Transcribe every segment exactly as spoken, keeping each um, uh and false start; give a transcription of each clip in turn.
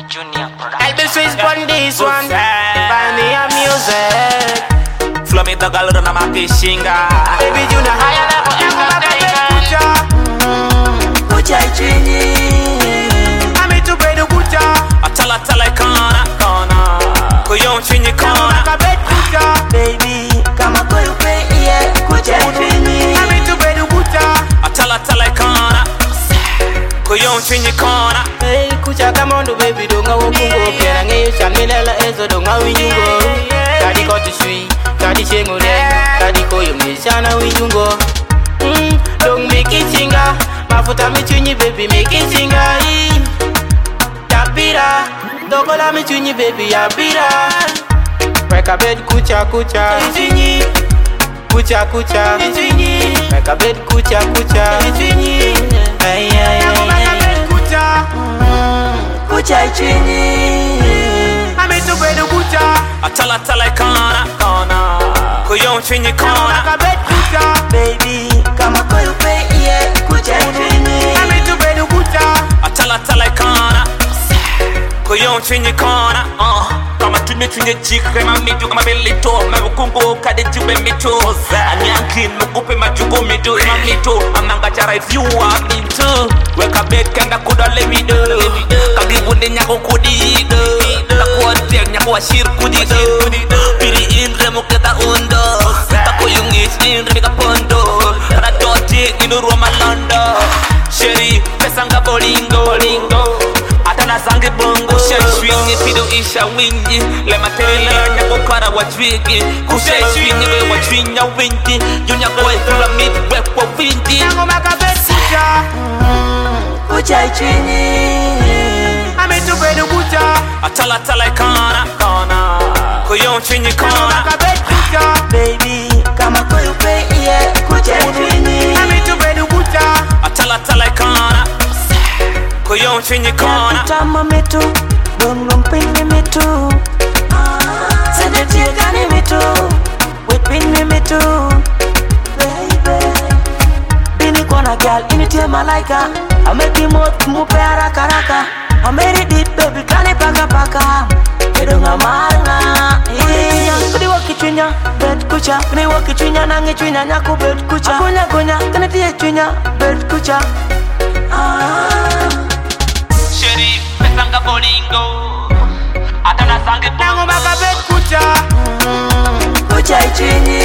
Junior I'll be Swiss on this one. Buy me a music. Flow me the girl run a makishinga. Baby Junior higher level kucha. Kucha chini. Ami tu bedu kucha. Atala tala kana kana. Kuyon chini kana. Kabet kucha. Baby, kama koyu pe iye kucha chini. Ami tu bedu kucha. Atala tala kana. Kuyon chini kana. Hey kucha kamondo baby donga wokungo. Kera ngeyo chamilela ezo donga winjungo. Kadi kotu shui. Kadi chengo rengo, kadi koyo mishana winjungo. Mm, don't make it chinga. Mafuta michunyi baby make it chinga. Yapira, dogola michunyi baby yapira. Weka bed kucha kucha. Michunyi, kucha kucha. Michunyi, weka bed kucha kucha. Michunyi, ay ay ay. Weka bed kucha. Kucha chini. Ami tu bedu kucha. Atala tala kana kana. Kuyon chini kana. Kabet kucha. Baby, kama koyu pe iye kucha chini. Ami tu bedu kucha. Atala tala kana. Kuyon chini kana. Uh, kama tuni chini jika kama mitu kama belito. Mabukungu kade jube mitu. Anyankin mukupe majugo mitu kama mitu. Amanga chara if you want me to. Weka bed kanda kuda lemido. Kabibu ndi nyako kudido. Takuwa tiak nyako washir kudido. Piri inre muketa undo. Tako yung is inre mika pondo. Kana doti inuru malando. Sheri pesanga bolingo. Atana zangi bongo. Kushe swingi pido isha wingi. Lema tele nyako kara wajwigi. Kushe swingi we wajwinya wingi. Yunya boy fula mid wepo wingi. Yango makabet kucha. Kucha chini. Ami tu bedu kucha. Atala tala kana kana. Kuyon chini kana. Kabet kucha. Baby, kama koyu pe iye kucha chini. Ami tu bedu kucha. Atala tala kana. Kuyon chini kana. Tama mitu, dum dum pini mitu. Sende tika ni mitu, wipini mitu. Baby, bini kona girl initie malaika. Ameki mot mupe haraka haraka. Ameri dit baby kani paka paka. Edonga maranga. Kudi wakichunya bed kucha. Kudi wakichunya nangi chunya nyaku bed kucha. Kunya kunya kani tiye chunya bed kucha. Ah. Sheri pesanga bolingo. Atana zangi Yango makabet kucha. Kucha chini.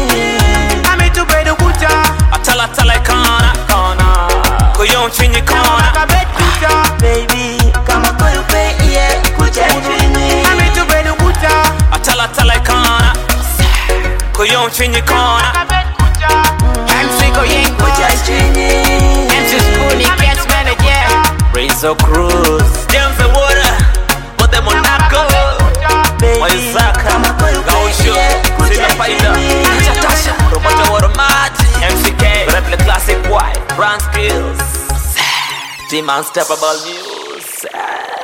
Ami tu bedu kucha. Atala tala kana kana. Kuyon chini kana. Kabet kucha. Baby, kama koyu pe iye kucha chini. Ami tu bedu kucha. Atala tala kana. Kuyon chini kana. Kabet kucha. M C Koyenko. Kucha chini. M C Spoonie Cats Manager. Razor Cruz. James the water. Put them on Monaco. Baby, Waisaka. kama koyu pe Gausho. iye kucha Sina faida. chini. Chatasha. Roboto water mati. M C K. Rap the classic white. Brand skills. Team Unstoppable News.